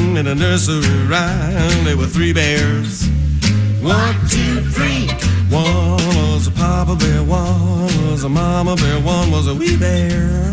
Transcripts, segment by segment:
in a nursery rhyme. There were three bears. 1, 2, 3. One was a papa bear, one was a mama bear, one was a wee bear.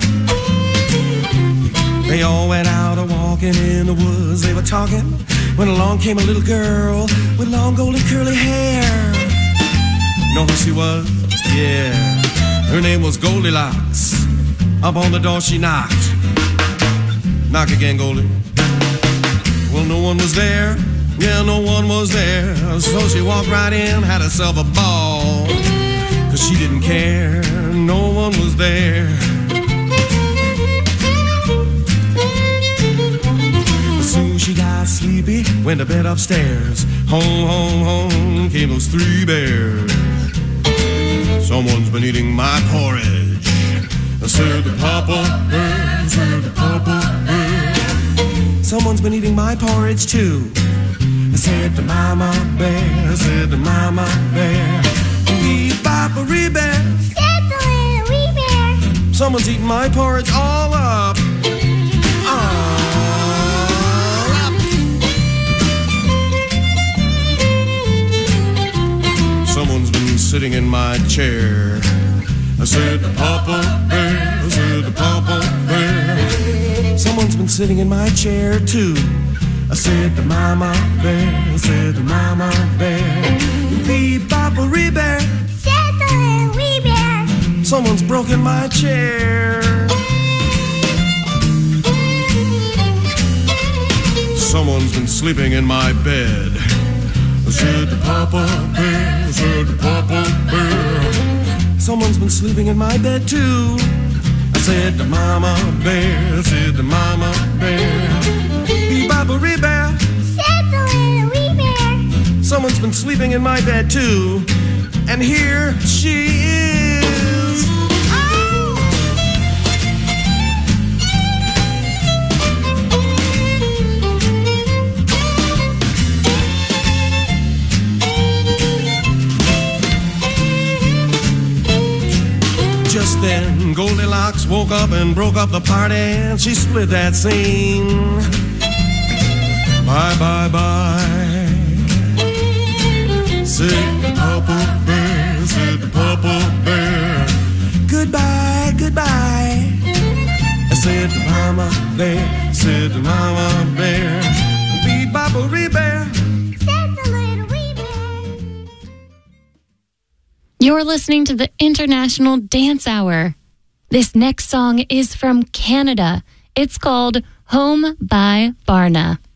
They all went out a-walking in the woods. They were talking when along came a little girl with long golden curly hair. Know who she was? Yeah, her name was Goldilocks. Up on the door she knocked. Knock again, Goldie. Well, no one was there. Yeah, no one was there. So she walked right in, had herself a ball. 'Cause she didn't care, no one was there. As soon as she got sleepy, went to bed upstairs. Home, home, home came those three bears. Someone's been eating my porridge. I said the papa bear, said the papa bear. Someone's been eating my porridge too. I said to Mama Bear, I said to Mama Bear, wee boppa wee bear, said the little wee bear. Someone's eating my porridge all up, all up. Someone's been sitting in my chair. I said to Papa Bear, I said to Papa Bear. Someone's been sitting in my chair too. I said to Mama Bear, I said to Mama Bear, wee boppa wee bear, said the little wee bear. Someone's broken my chair. Someone's been sleeping in my bed. I said to Papa Bear, I said to Papa Bear. Someone's been sleeping in my bed too. I said to Mama Bear, I said to Mama Bear, wee boppa wee bear, said the little wee bear. Someone's been sleeping in my bed too. And here she is. Oh. Just then Goldilocks woke up and broke up the party, and she split that scene. Bye, bye, bye. Said the Papa Bear, said the Papa Bear. Goodbye, goodbye. I said to Mama Bear, said to Mama Bear, wee boppa wee bear, said the little wee bear. You're listening to the International Dance Hour. This next song is from Canada. It's called Home by Barna.